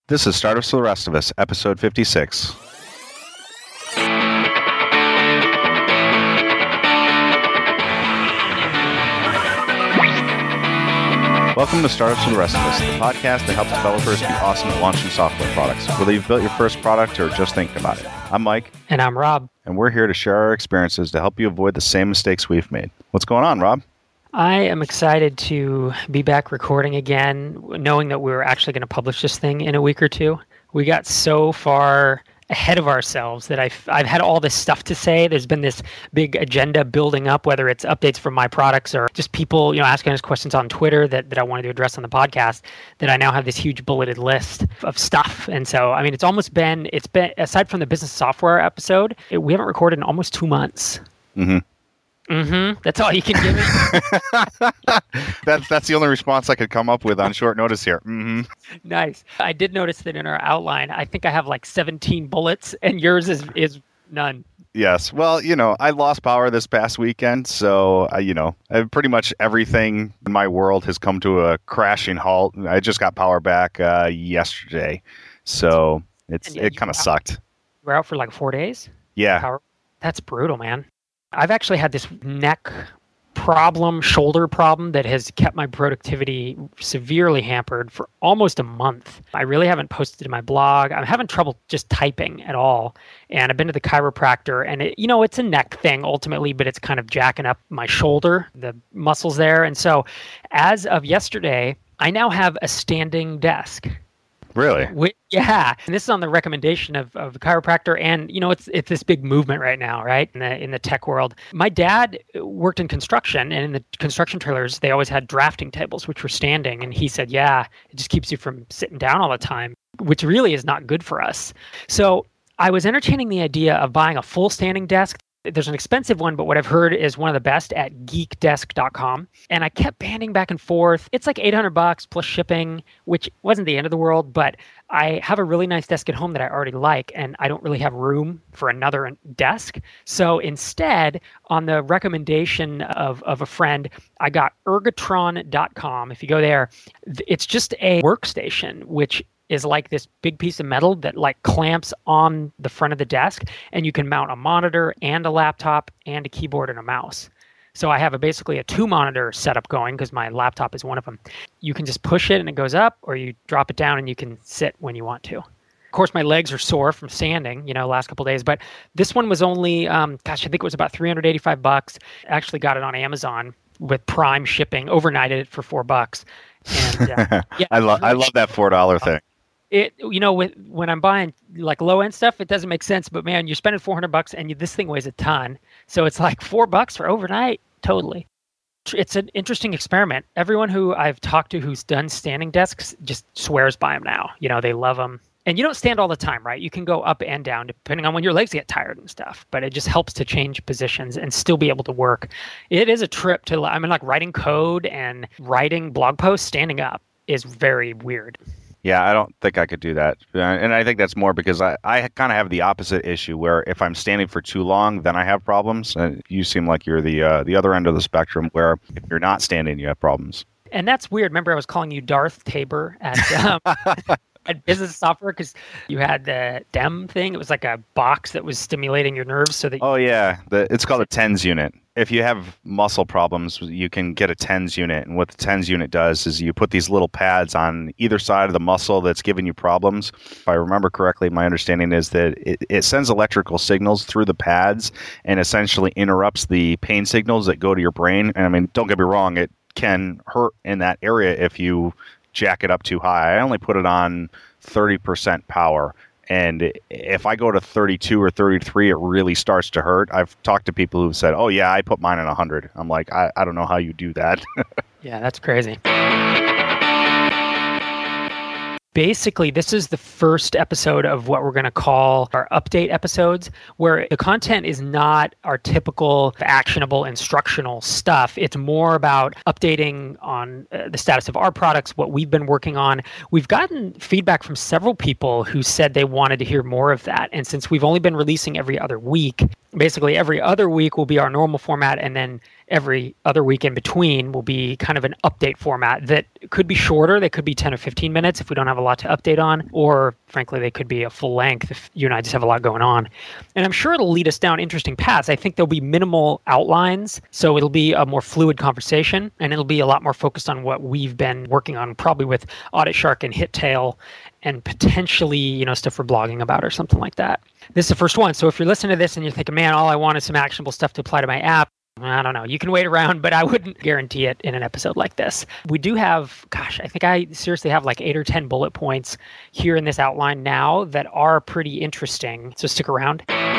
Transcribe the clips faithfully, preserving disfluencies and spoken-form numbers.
This is Startups for the Rest of Us, episode fifty-six. Welcome to Startups for the Rest of Us, the podcast that helps developers be awesome at launching software products, whether you've built your first product or just thinking about it. I'm Mike. And I'm Rob. And we're here to share our experiences to help you avoid the same mistakes we've made. What's going on, Rob? I am excited to be back recording again, knowing that we were actually going to publish this thing in a week or two. We got so far ahead of ourselves that I've, I've had all this stuff to say. There's been this big agenda building up, whether it's updates from my products or just people, you know, asking us questions on Twitter that, that I wanted to address on the podcast, that I now have this huge bulleted list of stuff. And so, I mean, it's almost been, it's been, aside from the business software episode, it, we haven't recorded in almost two months. Mm-hmm. Mm-hmm. That's all you can give me. that's that's the only response I could come up with on short notice here. Mm-hmm. Nice. I did notice that in our outline, I think I have like seventeen bullets, and yours is is none. Yes. Well, you know, I lost power this past weekend, so uh, you know, I, pretty much everything in my world has come to a crashing halt. I just got power back uh, yesterday, so it's yeah, it kind of sucked. We're out for like four days. Yeah. Power. That's brutal, man. I've actually had this neck problem, shoulder problem that has kept my productivity severely hampered for almost a month. I really haven't posted to my blog. I'm having trouble just typing at all. And I've been to the chiropractor, and it, you know, it's a neck thing ultimately, but it's kind of jacking up my shoulder, the muscles there. And so as of yesterday, I now have a standing desk. Really? We, yeah, and this is on the recommendation of, of a chiropractor, and you know it's it's this big movement right now, right in the in the tech world. My dad worked in construction, and in the construction trailers, they always had drafting tables which were standing, and he said, "Yeah, it just keeps you from sitting down all the time, which really is not good for us." So I was entertaining the idea of buying a full standing desk. There's an expensive one, but what I've heard is one of the best at geek desk dot com. And I kept banding back and forth. It's like eight hundred bucks plus shipping, which wasn't the end of the world, but I have a really nice desk at home that I already like, and I don't really have room for another desk. So instead, on the recommendation of, of a friend, I got ergotron dot com. If you go there, it's just a workstation, which is like this big piece of metal that like clamps on the front of the desk, and you can mount a monitor and a laptop and a keyboard and a mouse. So I have a basically a two monitor setup going because my laptop is one of them. You can just push it and it goes up, or you drop it down and you can sit when you want to. Of course, my legs are sore from standing, you know, last couple of days, but this one was only, um, gosh, I think it was about three hundred eighty-five bucks. I actually got it on Amazon with Prime shipping, overnighted it for four bucks. And uh, yeah, I love I love that four dollar thing. It, you know, with, when I'm buying like low end stuff, it doesn't make sense. But man, you're spending four hundred bucks, and you, this thing weighs a ton, so it's like four bucks for overnight. Totally, it's an interesting experiment. Everyone who I've talked to who's done standing desks just swears by them now. You know, they love them, and you don't stand all the time, right? You can go up and down depending on when your legs get tired and stuff. But it just helps to change positions and still be able to work. It is a trip to. I mean, like writing code and writing blog posts standing up is very weird. Yeah, I don't think I could do that. And I think that's more because I, I kind of have the opposite issue where if I'm standing for too long, then I have problems. And you seem like you're the uh, the other end of the spectrum where if you're not standing, you have problems. And that's weird. Remember, I was calling you Darth Tabor at, um, at business software because you had the D E M thing. It was like a box that was stimulating your nerves. so that. Oh, yeah. The, it's called a TENS unit. If you have muscle problems, you can get a TENS unit. And what the TENS unit does is you put these little pads on either side of the muscle that's giving you problems. If I remember correctly, my understanding is that it, it sends electrical signals through the pads and essentially interrupts the pain signals that go to your brain. And I mean, don't get me wrong, it can hurt in that area if you jack it up too high. I only put it on thirty percent power. And if I go to thirty-two or thirty-three, it really starts to hurt. I've talked to people who've said, oh, yeah, I put mine at one hundred. I'm like, I, I don't know how you do that. Yeah, that's crazy. Basically, this is the first episode of what we're going to call our update episodes, where the content is not our typical actionable instructional stuff. It's more about updating on uh, the status of our products, what we've been working on. We've gotten feedback from several people who said they wanted to hear more of that. And since we've only been releasing every other week, basically every other week will be our normal format, and then every other week in between will be kind of an update format that could be shorter. They could be ten or fifteen minutes if we don't have a a lot to update on, or frankly, they could be a full length if you and I just have a lot going on. And I'm sure it'll lead us down interesting paths. I think there'll be minimal outlines, so it'll be a more fluid conversation, and it'll be a lot more focused on what we've been working on, probably with Audit Shark and Hittail, and potentially, you know, stuff we're blogging about or something like that. This is the first one. So if you're listening to this and you're thinking, man, all I want is some actionable stuff to apply to my app, I don't know. You can wait around, but I wouldn't guarantee it in an episode like this. We do have, gosh, I think I seriously have like eight or ten bullet points here in this outline now that are pretty interesting. So stick around.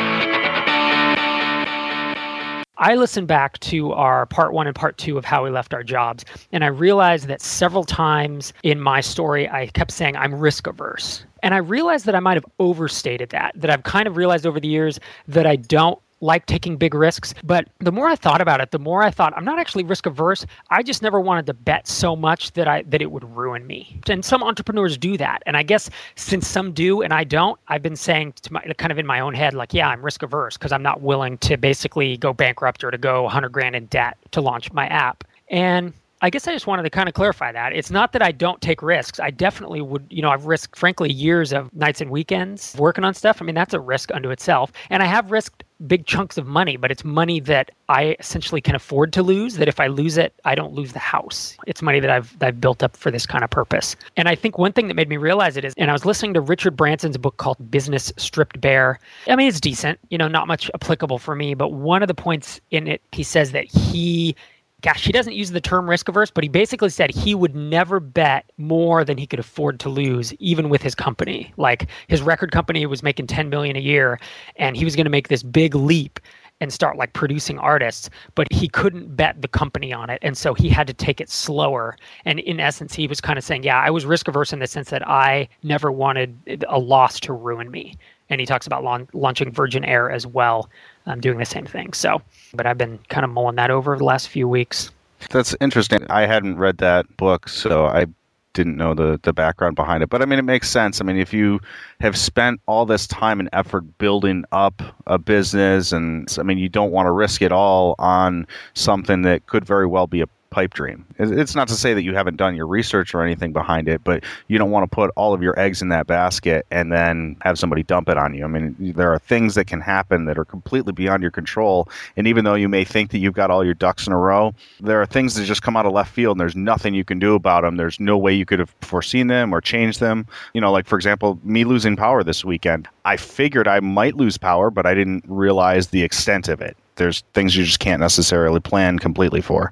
I listened back to our part one and part two of how we left our jobs, and I realized that several times in my story, I kept saying I'm risk averse. And I realized that I might have overstated that, that I've kind of realized over the years that I don't like taking big risks. But the more I thought about it, the more I thought I'm not actually risk averse. I just never wanted to bet so much that I that it would ruin me. And some entrepreneurs do that. And I guess since some do and I don't, I've been saying to my kind of in my own head, like, yeah, I'm risk averse because I'm not willing to basically go bankrupt or to go one hundred grand in debt to launch my app. And I guess I just wanted to kind of clarify that. It's not that I don't take risks. I definitely would, you know, I've risked, frankly, years of nights and weekends working on stuff. I mean, that's a risk unto itself. And I have risked big chunks of money, but it's money that I essentially can afford to lose, that if I lose it, I don't lose the house. It's money that I've that I've built up for this kind of purpose. And I think one thing that made me realize it is, and I was listening to Richard Branson's book called Business Stripped Bare. I mean, it's decent, you know, not much applicable for me, but one of the points in it, he says that he Gosh, he doesn't use the term risk averse, but he basically said he would never bet more than he could afford to lose, even with his company. Like his record company was making ten million dollars a year, and he was going to make this big leap and start like producing artists, but he couldn't bet the company on it. And so he had to take it slower. And in essence, he was kind of saying, yeah, I was risk averse in the sense that I never wanted a loss to ruin me. And he talks about launch, launching Virgin Air as well, um, doing the same thing. So, but I've been kind of mulling that over the last few weeks. That's interesting. I hadn't read that book, so I didn't know the, the background behind it. But I mean, it makes sense. I mean, if you have spent all this time and effort building up a business, and I mean, you don't want to risk it all on something that could very well be a pipe dream. It's not to say that you haven't done your research or anything behind it, but you don't want to put all of your eggs in that basket and then have somebody dump it on you. I mean, there are things that can happen that are completely beyond your control. And even though you may think that you've got all your ducks in a row, there are things that just come out of left field and there's nothing you can do about them. There's no way you could have foreseen them or changed them. You know, like, for example, me losing power this weekend. I figured I might lose power, but I didn't realize the extent of it. There's things you just can't necessarily plan completely for.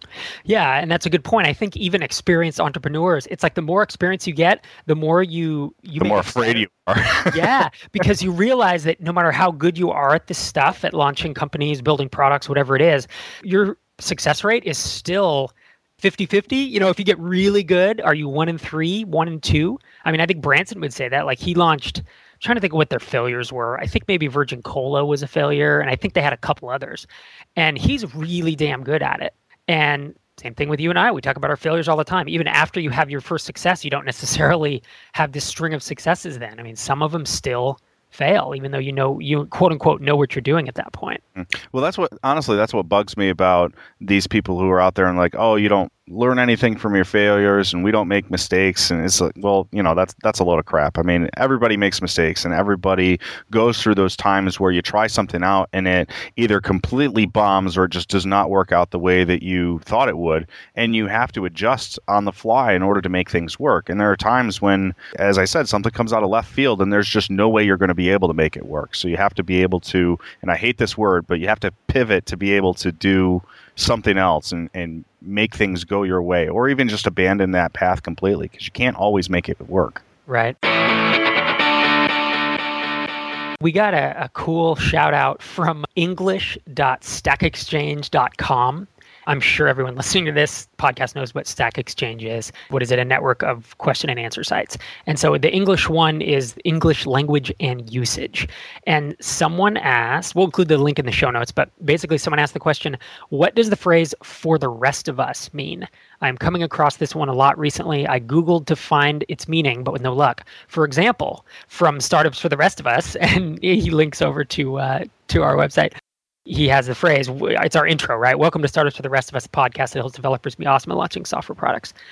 Yeah, and that's a good point. I think even experienced entrepreneurs, it's like the more experience you get, the more you... you the more afraid you are. Yeah, because you realize that no matter how good you are at this stuff, at launching companies, building products, whatever it is, your success rate is still fifty-fifty. You know, if you get really good, are you one in three, one in two? I mean, I think Branson would say that. Like, he launched... I'm trying to think of what their failures were. I think maybe Virgin Cola was a failure, and I think they had a couple others. And he's really damn good at it. And same thing with you and I. We talk about our failures all the time. Even after you have your first success, you don't necessarily have this string of successes then. I mean, some of them still fail, even though you know, you quote unquote know what you're doing at that point. Well, that's what, honestly, that's what bugs me about these people who are out there and like, oh, you don't learn anything from your failures and we don't make mistakes. And it's like, well, you know, that's that's a load of crap. I mean, everybody makes mistakes and everybody goes through those times where you try something out and it either completely bombs or just does not work out the way that you thought it would. And you have to adjust on the fly in order to make things work. And there are times when, as I said, something comes out of left field and there's just no way you're going to be able to make it work. So you have to be able to, and I hate this word, but you have to pivot to be able to do something else and, and make things go your way, or even just abandon that path completely, because you can't always make it work. Right. We got a, a cool shout out from english dot stack exchange dot com. I'm sure everyone listening to this podcast knows what Stack Exchange is. What is it? A network of question and answer sites. And so the English one is English language and usage. And someone asked, we'll include the link in the show notes, but basically someone asked the question, what does the phrase "for the rest of us" mean? I'm coming across this one a lot recently. I Googled to find its meaning, but with no luck. For example, from Startups for the Rest of Us, and he links over to uh, to our website. He has the phrase, it's our intro, right? Welcome to Startups for the Rest of Us, a podcast that helps developers be awesome at launching software products.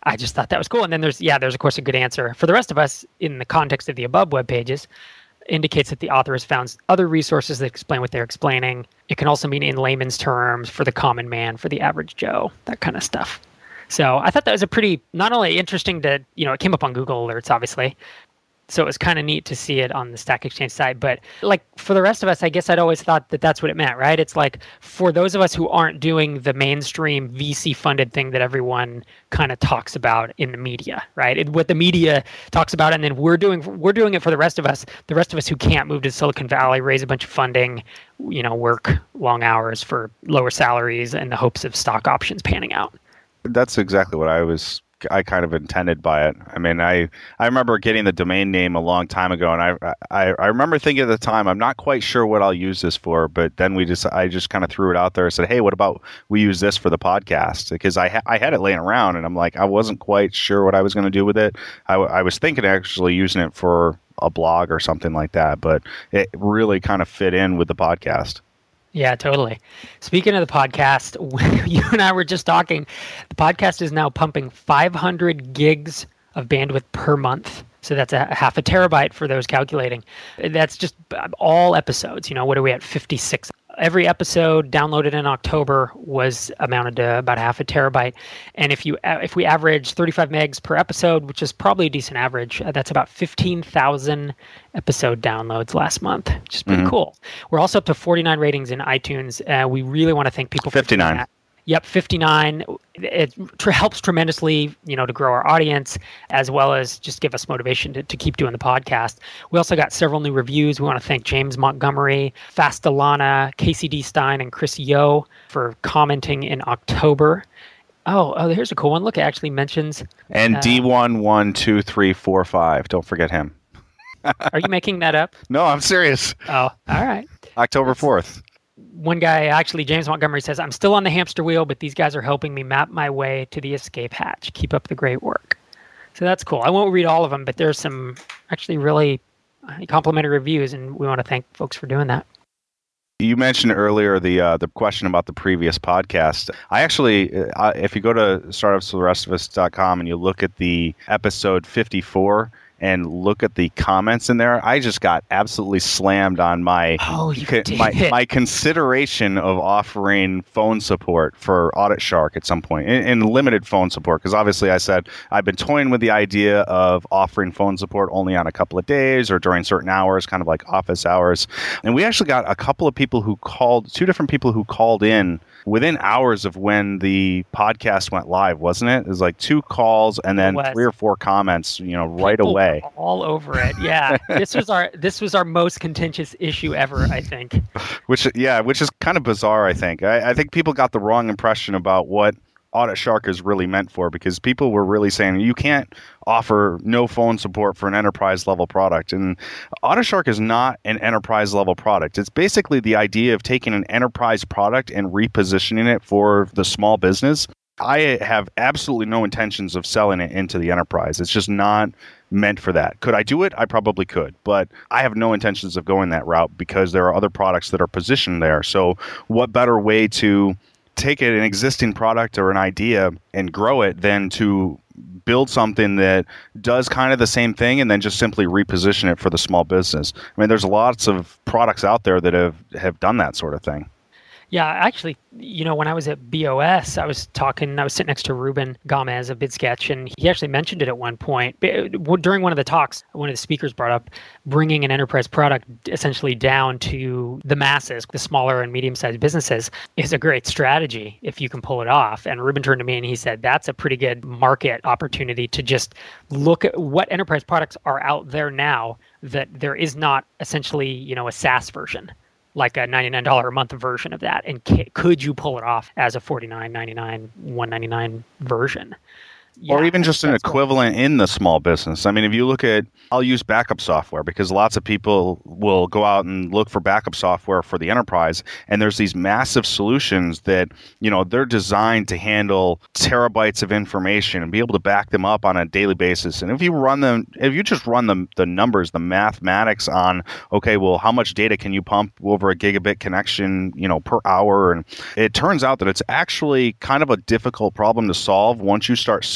I just thought that was cool. And then there's, yeah, there's of course a good answer. For the rest of us, in the context of the above web pages, indicates that the author has found other resources that explain what they're explaining. It can also mean in layman's terms for the common man, for the average Joe, that kind of stuff. So I thought that was a pretty, not only interesting to, you know, it came up on Google Alerts, obviously. So it was kind of neat to see it on the Stack Exchange side. But like for the rest of us, I guess I'd always thought that that's what it meant, right? It's like for those of us who aren't doing the mainstream V C-funded thing that everyone kind of talks about in the media, right? It, what the media talks about, and then we're doing we're doing it for the rest of us, the rest of us who can't move to Silicon Valley, raise a bunch of funding, you know, work long hours for lower salaries in the hopes of stock options panning out. That's exactly what I was I kind of intended by it. I mean, I, I remember getting the domain name a long time ago, and I, I I remember thinking at the time, I'm not quite sure what I'll use this for, but then we just I just kind of threw it out there and said, hey, what about we use this for the podcast? Because I, ha- I had it laying around, and I'm like, I wasn't quite sure what I was going to do with it. I, I was thinking actually using it for a blog or something like that, but it really kind of fit in with the podcast. Yeah, totally. Speaking of the podcast, you and I were just talking. The podcast is now pumping five hundred gigs of bandwidth per month. So that's a half a terabyte for those calculating. That's just all episodes. You know, what are we at? fifty-six. Every episode downloaded in October was amounted to about half a terabyte. And if you if we average thirty-five megs per episode, which is probably a decent average, uh, that's about fifteen thousand episode downloads last month, which is pretty mm-hmm. cool. We're also up to forty-nine ratings in iTunes. Uh, we really want to thank people for fifty-nine. That. Yep, fifty-nine. It tr- helps tremendously, you know, to grow our audience, as well as just give us motivation to, to keep doing the podcast. We also got several new reviews. We want to thank James Montgomery, Fastalana, Casey D. Stein, and Chris Yo for commenting in October. Oh, oh, here's a cool one. Look, it actually mentions... And uh, D one one two three four five. Don't forget him. Are you making that up? No, I'm serious. Oh, all right. October fourth. One guy, actually, James Montgomery says, I'm still on the hamster wheel, but these guys are helping me map my way to the escape hatch. Keep up the great work. So that's cool. I won't read all of them, but there's some actually really complimentary reviews, and we want to thank folks for doing that. You mentioned earlier the uh, the question about the previous podcast. I actually, uh, if you go to startups for the rest of us dot com and you look at the episode fifty-four, and look at the comments in there, I just got absolutely slammed on my oh, you co- did. my, my consideration of offering phone support for Audit Shark at some point, in, in limited phone support, because obviously I said I've been toying with the idea of offering phone support only on a couple of days or during certain hours, kind of like office hours. And we actually got a couple of people who called, two different people who called in within hours of when the podcast went live, wasn't it? It was like two calls and then three or four comments, you know, right People away. All over it. Yeah. this was our this was our most contentious issue ever, I think. Which yeah, which is kind of bizarre, I think. I, I think people got the wrong impression about what Audit Shark is really meant for, because people were really saying you can't offer no phone support for an enterprise level product. And Audit Shark is not an enterprise level product. It's basically the idea of taking an enterprise product and repositioning it for the small business. I have absolutely no intentions of selling it into the enterprise. It's just not meant for that. Could I do it? I probably could, but I have no intentions of going that route because there are other products that are positioned there. So what better way to take an existing product or an idea and grow it than to build something that does kind of the same thing and then just simply reposition it for the small business. I mean, there's lots of products out there that have, have done that sort of thing. Yeah, actually, you know, when I was at B O S, I was talking, I was sitting next to Ruben Gomez of BidSketch, and he actually mentioned it at one point. During one of the talks, one of the speakers brought up bringing an enterprise product essentially down to the masses, the smaller and medium-sized businesses, is a great strategy if you can pull it off. And Ruben turned to me and he said, that's a pretty good market opportunity to just look at what enterprise products are out there now that there is not essentially, you know, a SaaS version, like a ninety-nine dollars a month version of that. And c- could you pull it off as a forty-nine ninety-nine, one ninety-nine version? Yeah, or even just an equivalent cool. in the small business. I mean, if you look at, I'll use backup software because lots of people will go out and look for backup software for the enterprise. And there's these massive solutions that, you know, they're designed to handle terabytes of information and be able to back them up on a daily basis. And if you run them, if you just run the, the numbers, the mathematics on, okay, well, how much data can you pump over a gigabit connection, you know, per hour? And it turns out that it's actually kind of a difficult problem to solve once you start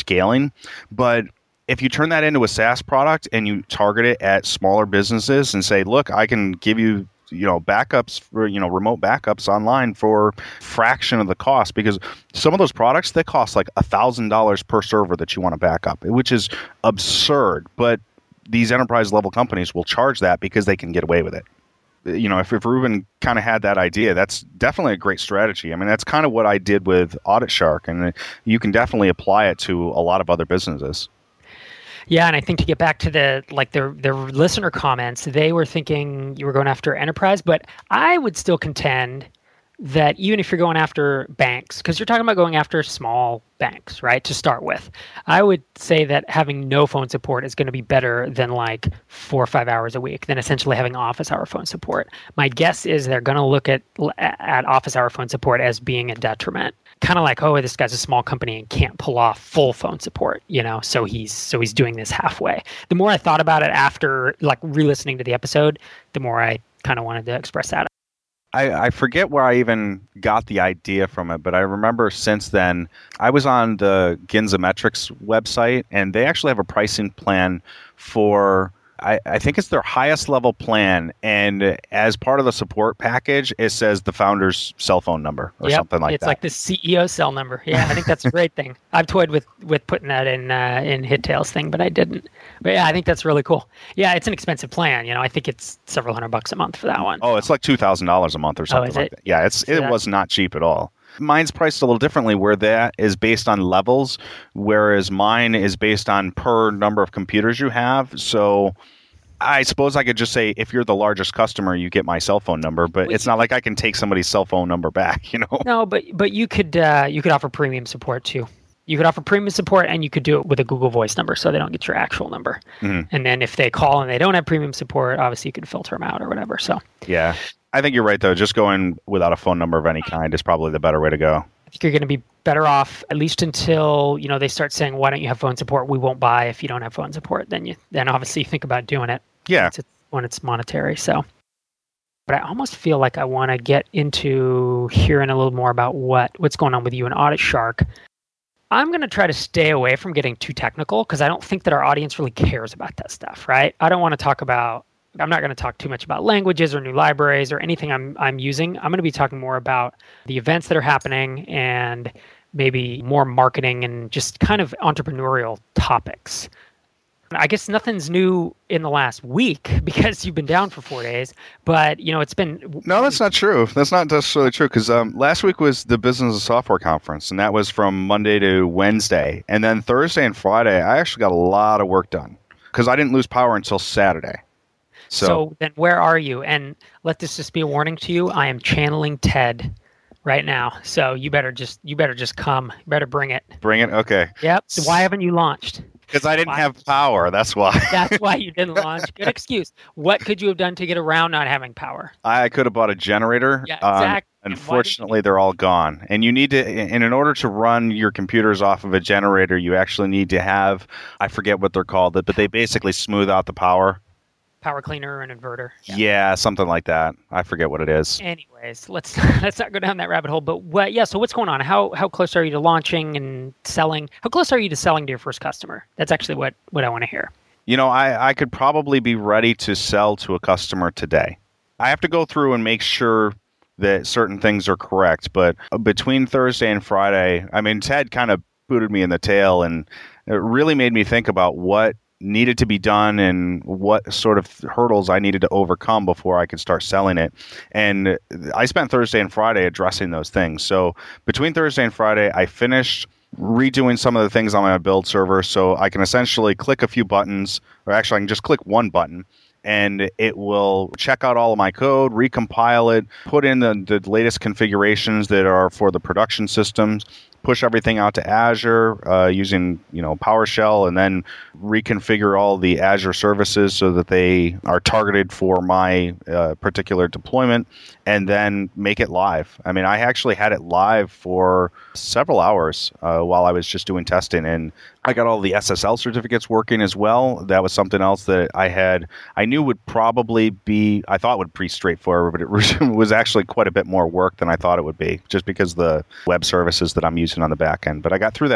scaling. But if you turn that into a SaaS product and you target it at smaller businesses and say, look, I can give you, you know, backups for, you know, remote backups online for fraction of the cost, because some of those products, they cost like a thousand dollars per server that you want to back up, which is absurd. But these enterprise level companies will charge that because they can get away with it. You know, if, if Ruben kind of had that idea, that's definitely a great strategy. I mean, that's kind of what I did with Audit Shark, and you can definitely apply it to a lot of other businesses. Yeah, and I think to get back to the like their their listener comments, they were thinking you were going after enterprise, but I would still contend that even if you're going after banks, because you're talking about going after small banks, right, to start with, I would say that having no phone support is going to be better than like four or five hours a week than essentially having office hour phone support. My guess is they're going to look at at office hour phone support as being a detriment. Kind of like, oh, this guy's a small company and can't pull off full phone support, you know, so he's so he's doing this halfway. The more I thought about it after like re-listening to the episode, the more I kind of wanted to express that. I, I forget where I even got the idea from it, but I remember since then, I was on the Ginzametrics website, and they actually have a pricing plan for, I, I think it's their highest level plan, and as part of the support package, it says the founder's cell phone number or yep, something like it's that. It's like the C E O cell number. Yeah, I think that's a great thing. I've toyed with, with putting that in uh, in HitTails thing, but I didn't. But yeah, I think that's really cool. Yeah, it's an expensive plan. You know, I think it's several hundred bucks a month for that one. Oh, it's like two thousand dollars a month or something oh, like it? that. Yeah, it's it that? was not cheap at all. Mine's priced a little differently, where that is based on levels, whereas mine is based on per number of computers you have. So I suppose I could just say, if you're the largest customer, you get my cell phone number, but it's not like I can take somebody's cell phone number back, you know? No, but but you could uh, you could offer premium support too. You could offer premium support, and you could do it with a Google Voice number, so they don't get your actual number. Mm-hmm. And then if they call and they don't have premium support, obviously you could filter them out or whatever. So yeah, I think you're right though. Just going without a phone number of any kind is probably the better way to go. I think you're going to be better off, at least until, you know, they start saying, why don't you have phone support? We won't buy if you don't have phone support. Then you then obviously you think about doing it. Yeah. It's, when it's monetary. So, but I almost feel like I want to get into hearing a little more about what what's going on with you and Audit Shark. I'm going to try to stay away from getting too technical, because I don't think that our audience really cares about that stuff, right? I don't want to talk about, I'm not going to talk too much about languages or new libraries or anything I'm I'm using. I'm going to be talking more about the events that are happening and maybe more marketing and just kind of entrepreneurial topics. I guess nothing's new in the last week because you've been down for four days, but you know, it's been... No, that's not true. That's not necessarily true, because um, last week was the Business of Software Conference, and that was from Monday to Wednesday. And then Thursday and Friday, I actually got a lot of work done because I didn't lose power until Saturday. So, so then where are you? And let this just be a warning to you. I am channeling Ted right now. So you better just, you better just come. You better bring it. Bring it? Okay. Yep. So why haven't you launched? Because I didn't why? have power. That's why. That's why you didn't launch. Good excuse. What could you have done to get around not having power? I could have bought a generator. Yeah, exactly. Um, unfortunately, they're all gone. And you need to, and in order to run your computers off of a generator, you actually need to have, I forget what they're called, but they basically smooth out the power. Power cleaner and inverter. Yeah. yeah, something like that. I forget what it is. Anyways, let's let's not go down that rabbit hole. But what? Yeah. So what's going on? How how close are you to launching and selling? How close are you to selling to your first customer? That's actually what, what I want to hear. You know, I, I could probably be ready to sell to a customer today. I have to go through and make sure that certain things are correct. But between Thursday and Friday, I mean, Ted kind of booted me in the tail, and it really made me think about what needed to be done and what sort of hurdles I needed to overcome before I could start selling it. And I spent Thursday and Friday addressing those things. So between Thursday and Friday, I finished redoing some of the things on my build server, so I can essentially click a few buttons, or actually I can just click one button, and it will check out all of my code, recompile it, put in the, the latest configurations that are for the production systems, push everything out to Azure uh, using, you know, PowerShell, and then reconfigure all the Azure services so that they are targeted for my uh, particular deployment, and then make it live. I mean, I actually had it live for several hours uh, while I was just doing testing, and I got all the S S L certificates working as well. That was something else that I had, I knew would probably be, I thought would be pretty straightforward, but it was actually quite a bit more work than I thought it would be, just because the web services that I'm using on the back end. But I got through that.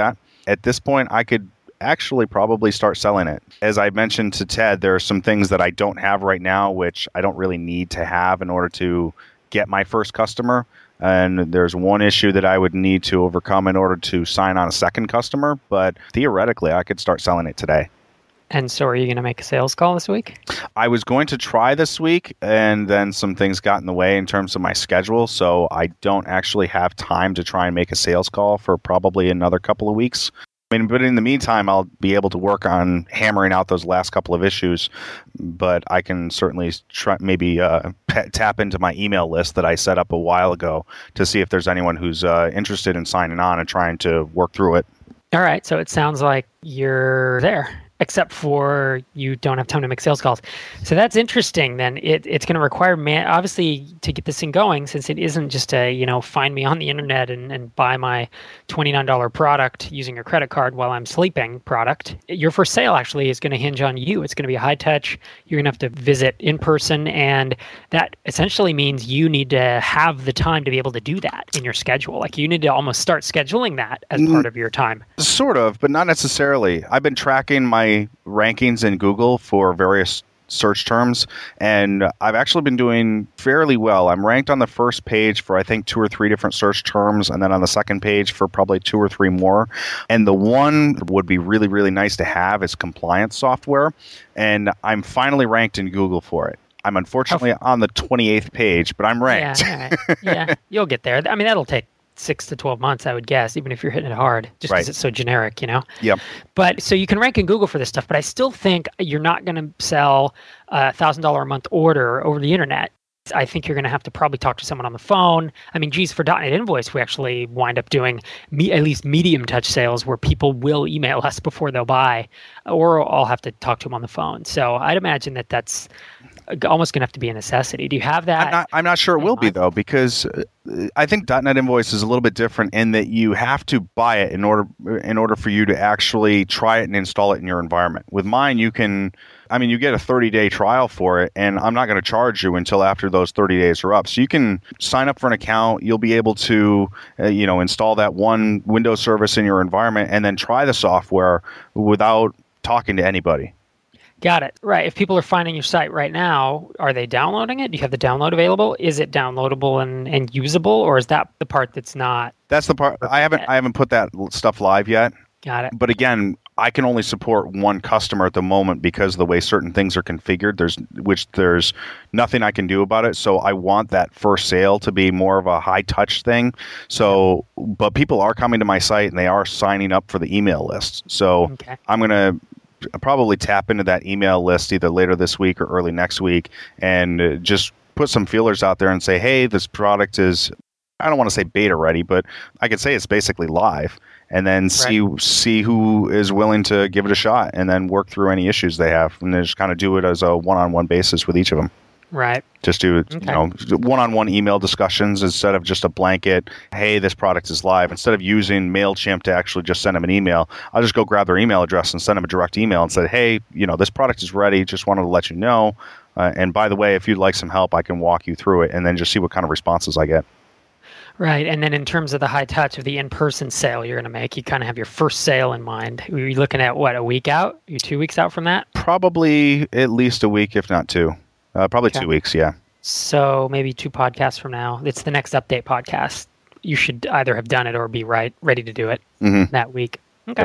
at this point, I could actually probably start selling it. As I mentioned to Ted, there are some things that I don't have right now, which I don't really need to have in order to get my first customer. And there's one issue that I would need to overcome in order to sign on a second customer. But theoretically, I could start selling it today. And so are you going to make a sales call this week? I was going to try this week, and then some things got in the way in terms of my schedule. So I don't actually have time to try and make a sales call for probably another couple of weeks. I mean, but in the meantime, I'll be able to work on hammering out those last couple of issues. But I can certainly try, maybe uh, p- tap into my email list that I set up a while ago to see if there's anyone who's uh, interested in signing on and trying to work through it. All right. So it sounds like you're there, except for you don't have time to make sales calls. So that's interesting. Then it, it's going to require, man, obviously, to get this thing going, since it isn't just a, you know, find me on the internet and, and buy my twenty-nine dollars product using your credit card while I'm sleeping product. Your first sale actually is going to hinge on you. It's going to be high touch. You're going to have to visit in person. And that essentially means you need to have the time to be able to do that in your schedule. Like you need to almost start scheduling that as part of your time. Sort of, but not necessarily. I've been tracking my rankings in Google for various search terms, and I've actually been doing fairly well. I'm ranked on the first page for I think two or three different search terms, and then on the second page for probably two or three more. And the one that would be really, really nice to have is compliance software, and I'm finally ranked in Google for it. I'm unfortunately on the twenty-eighth page, but I'm ranked. Yeah, right. Yeah, you'll get there. I mean, that'll take six to twelve months, I would guess, even if you're hitting it hard, just because Right. it's so generic, you know? Yep. But so you can rank in Google for this stuff, but I still think you're not going to sell a one thousand dollars a month order over the internet. I think you're going to have to probably talk to someone on the phone. I mean, geez, for .NET Invoice, we actually wind up doing me, at least medium touch sales where people will email us before they'll buy, or I'll have to talk to them on the phone. So I'd imagine that that's almost going to have to be a necessity. Do you have that? I'm not, I'm not sure it will be, though, because I think .NET Invoice is a little bit different in that you have to buy it in order in order for you to actually try it and install it in your environment. With mine, you can, I mean, you get a thirty-day trial for it, and I'm not going to charge you until after those thirty days are up. So you can sign up for an account. You'll be able to, uh, you know, install that one Windows service in your environment and then try the software without talking to anybody. Got it. Right. If people are finding your site right now, are they downloading it? Do you have the download available? Is it downloadable and, and usable, or is that the part that's not? That's the part. I haven't I haven't put that stuff live yet. Got it. But again, I can only support one customer at the moment because of the way certain things are configured. There's which there's nothing I can do about it. So I want that first sale to be more of a high touch thing. So, but people are coming to my site and they are signing up for the email list. So Okay. I'm going to probably tap into that email list either later this week or early next week and just put some feelers out there and say, hey, this product is, I don't want to say beta ready, but I could say it's basically live, and then see Right. see who is willing to give it a shot and then work through any issues they have, and then just kind of do it as a one-on-one basis with each of them. Right. Just do Okay. you know one-on-one email discussions instead of just a blanket, hey, this product is live. Instead of using MailChimp to actually just send them an email, I'll just go grab their email address and send them a direct email and say, hey, you know, this product is ready. Just wanted to let you know. Uh, and by the way, if you'd like some help, I can walk you through it, and then just see what kind of responses I get. Right. And then in terms of the high touch of the in-person sale you're going to make, you kind of have your first sale in mind. Are you looking at, what, a week out? Are you two weeks out from that? Probably at least a week, if not two. Uh, probably Okay. two weeks, yeah. So maybe two podcasts from now. It's the next update podcast. You should either have done it or be right, ready to do it Mm-hmm. that week. Okay.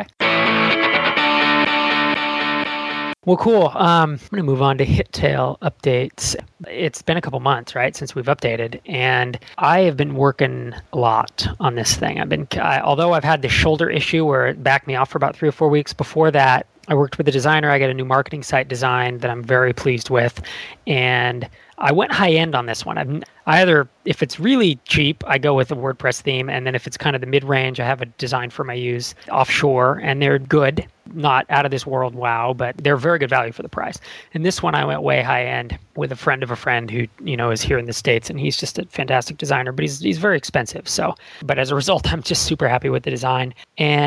Well, cool. Um, I'm going to move on to HitTail updates. It's been a couple months, right, since we've updated, and I have been working a lot on this thing. I've been, I, although I've had the shoulder issue where it backed me off for about three or four weeks. Before that, I worked with a designer. I got a new marketing site design that I'm very pleased with, and I went high end on this one. I've I either, if it's really cheap, I go with a WordPress theme, and then if it's kind of the mid-range, I have a design firm I use offshore, and they're good, not out of this world wow, but they're very good value for the price. And this one, I went way high end with a friend of a friend who, you know, is here in the States, and he's just a fantastic designer, but he's he's very expensive. So, but as a result, I'm just super happy with the design. And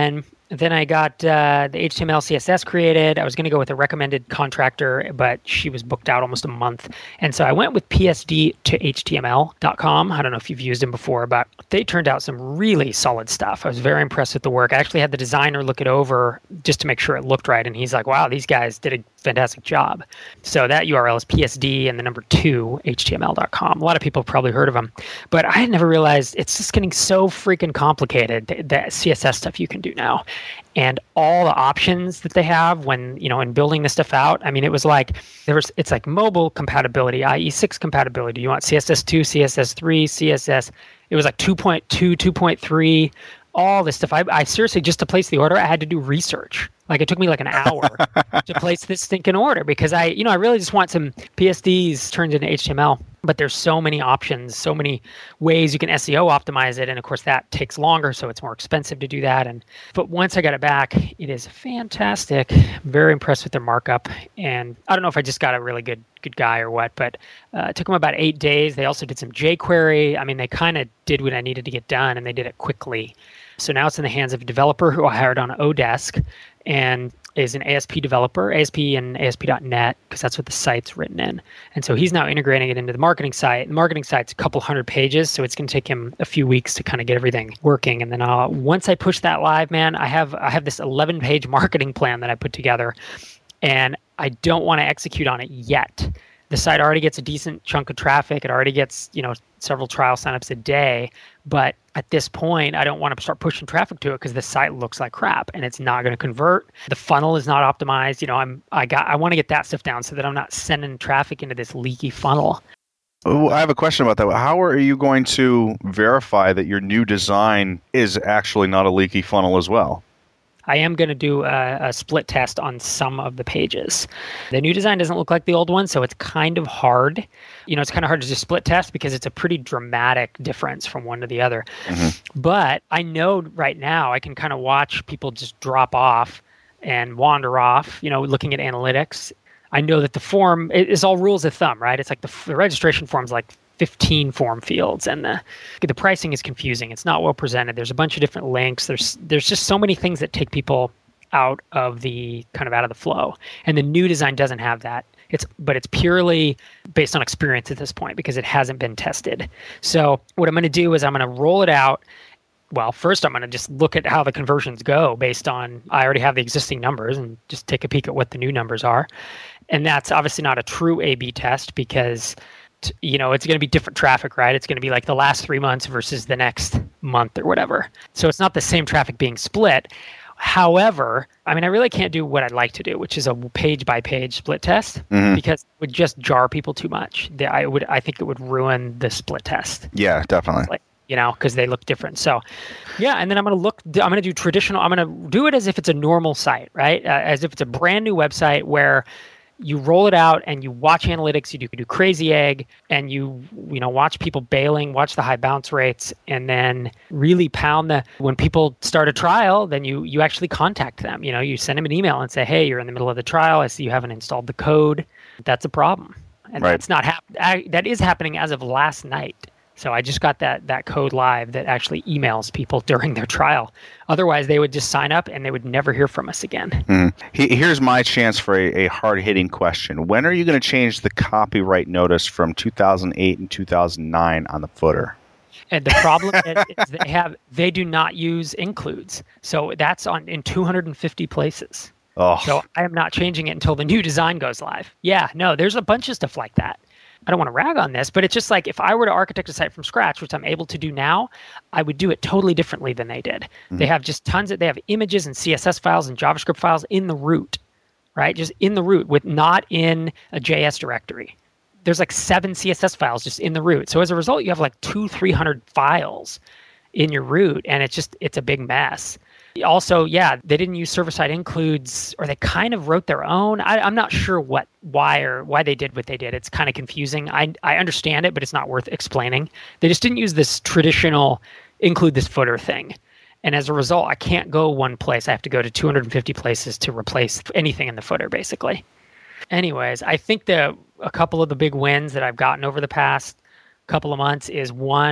Then I got uh, the H T M L, C S S created. I was going to go with a recommended contractor, but she was booked out almost a month. And so I went with P S D to H T M L dot com. I don't know if you've used them before, but they turned out some really solid stuff. I was very impressed with the work. I actually had the designer look it over just to make sure it looked right. And he's like, wow, these guys did a fantastic job. So that U R L is P S D and the number two, H T M L dot com. A lot of people have probably heard of them. But I had never realized it's just getting so freaking complicated, the, the C S S stuff you can do now. And all the options that they have when, you know, in building this stuff out. I mean, it was like, there was, it's like mobile compatibility, I E six compatibility. You want C S S two, C S S three, C S S. It was like two point two, two point three, all this stuff. I, I seriously, just to place the order, I had to do research. Like it took me like an hour to place this stinking order because I, you know, I really just want some P S Ds turned into H T M L. But there's so many options, so many ways you can S E O optimize it. And of course, that takes longer, so it's more expensive to do that. And but once I got it back, it is fantastic. I'm very impressed with their markup. And I don't know if I just got a really good good guy or what, but uh, it took them about eight days. They also did some jQuery. I mean, they kind of did what I needed to get done, and they did it quickly. So now it's in the hands of a developer who I hired on Odesk and is an A S P developer, A S P and A S P dot net, because that's what the site's written in. And so he's now integrating it into the marketing site. The marketing site's a couple hundred pages, so it's going to take him a few weeks to kind of get everything working. And then I'll, once I push that live, man, I have I have this eleven-page marketing plan that I put together, and I don't want to execute on it yet. The site already gets a decent chunk of traffic. It already gets, you know, several trial signups a day. But at this point, I don't want to start pushing traffic to it because the site looks like crap and it's not going to convert. The funnel is not optimized. You know, I'm I got I want to get that stuff down so that I'm not sending traffic into this leaky funnel. Oh, I have a question about that. How are you going to verify that your new design is actually not a leaky funnel as well? I am going to do a, a split test on some of the pages. The new design doesn't look like the old one, so it's kind of hard. You know, it's kind of hard to just split test because it's a pretty dramatic difference from one to the other. Mm-hmm. But I know right now I can kind of watch people just drop off and wander off, you know, looking at analytics. I know that the form is all rules of thumb, right? It's like the, the registration form's like fifteen form fields, and the the pricing is confusing. It's not well presented. There's a bunch of different links. There's there's just so many things that take people out of the kind of out of the flow. And the new design doesn't have that. It's but it's purely based on experience at this point because it hasn't been tested. So what I'm going to do is I'm going to roll it out. Well, first I'm going to just look at how the conversions go based on I already have the existing numbers and just take a peek at what the new numbers are. And that's obviously not a true A B test because you know, it's going to be different traffic, right? It's going to be like the last three months versus the next month or whatever. So it's not the same traffic being split. However, I mean, I really can't do what I'd like to do, which is a page by page split test, mm-hmm. because it would just jar people too much. I would, I think it would ruin the split test. Yeah, definitely. Like, you know, because they look different. So, yeah, and then I'm going to look, I'm going to do traditional, I'm going to do it as if it's a normal site, right? Uh, as if it's a brand new website where you roll it out and you watch analytics, you do, you do crazy egg, and you you know watch people bailing, watch the high bounce rates, and then really pound the, when people start a trial, then you you actually contact them. You know, you send them an email and say, hey, you're in the middle of the trial. I see you haven't installed the code. That's a problem. And right. that's not hap- I, that is happening as of last night. So I just got that that code live that actually emails people during their trial. Otherwise, they would just sign up and they would never hear from us again. Mm. Here's my chance for a, a hard-hitting question. When are you going to change the copyright notice from two thousand eight and two thousand nine on the footer? And the problem is, is they have they do not use includes. So that's on in two hundred fifty places. Oh. So I am not changing it until the new design goes live. Yeah, no, there's a bunch of stuff like that. I don't want to rag on this, but it's just like if I were to architect a site from scratch, which I'm able to do now, I would do it totally differently than they did. Mm-hmm. They have just tons of, they have images and C S S files and JavaScript files in the root, right? Just in the root with not in a J S directory. There's like seven C S S files just in the root. So as a result, you have like two, three hundred files in your root, and it's just, it's a big mess. Also, yeah, they didn't use server-side includes, or they kind of wrote their own. I, I'm not sure what, why, or why they did what they did. It's kind of confusing. I I understand it, but it's not worth explaining. They just didn't use this traditional include this footer thing, and as a result, I can't go one place. I have to go to two hundred fifty places to replace anything in the footer, basically. Anyways, I think the a couple of the big wins that I've gotten over the past couple of months is one.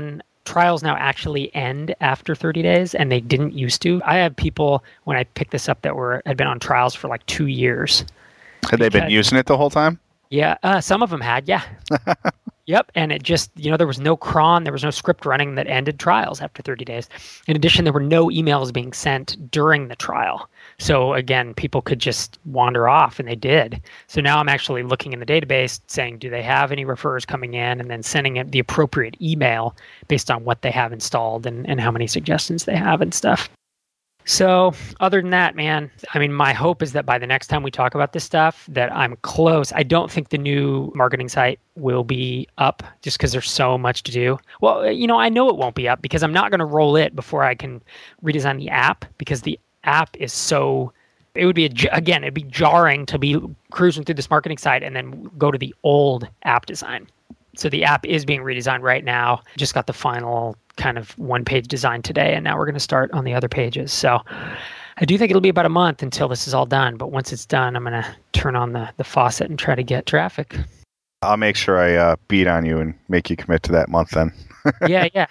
trials now actually end after thirty days, and they didn't used to. I have people, when I picked this up, that were had been on trials for like two years. Had they been using it the whole time? Yeah, uh, some of them had, yeah. Yep, and it just, you know, there was no cron, there was no script running that ended trials after thirty days. In addition, there were no emails being sent during the trial. So again, people could just wander off, and they did. So now I'm actually looking in the database saying, do they have any referrers coming in, and then sending it the appropriate email based on what they have installed and, and how many suggestions they have and stuff. So other than that, man, I mean, my hope is that by the next time we talk about this stuff, that I'm close. I don't think the new marketing site will be up just because there's so much to do. Well, you know, I know it won't be up because I'm not going to roll it before I can redesign the app, because the app is so, it would be, a, again, it'd be jarring to be cruising through this marketing site and then go to the old app design. So the app is being redesigned right now. Just got the final kind of one-page design today, and now we're going to start on the other pages. So I do think it'll be about a month until this is all done. But once it's done, I'm going to turn on the, the faucet and try to get traffic. I'll make sure I uh, beat on you and make you commit to that month then. yeah, yeah.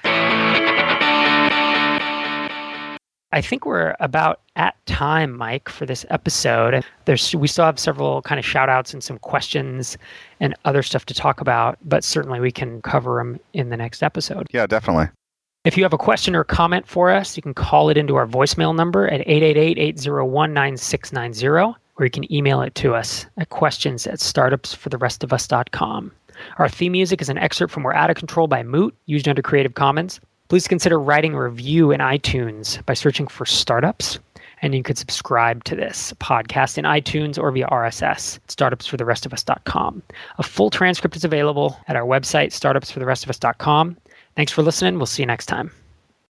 I think we're about at time, Mike, for this episode. There's we still have several kind of shout outs and some questions and other stuff to talk about, but certainly we can cover them in the next episode. Yeah, definitely. If you have a question or comment for us, you can call it into our voicemail number at eight eight eight, eight zero one, nine six nine zero, or you can email it to us at questions at startups for the rest of us dot com. Our theme music is an excerpt from We're Out of Control by Moot, used under Creative Commons. Please consider writing a review in iTunes by searching for Startups, and you could subscribe to this podcast in iTunes or via R S S at startups for the rest of us dot com. A full transcript is available at our website, startups for the rest of us dot com. Thanks for listening. We'll see you next time.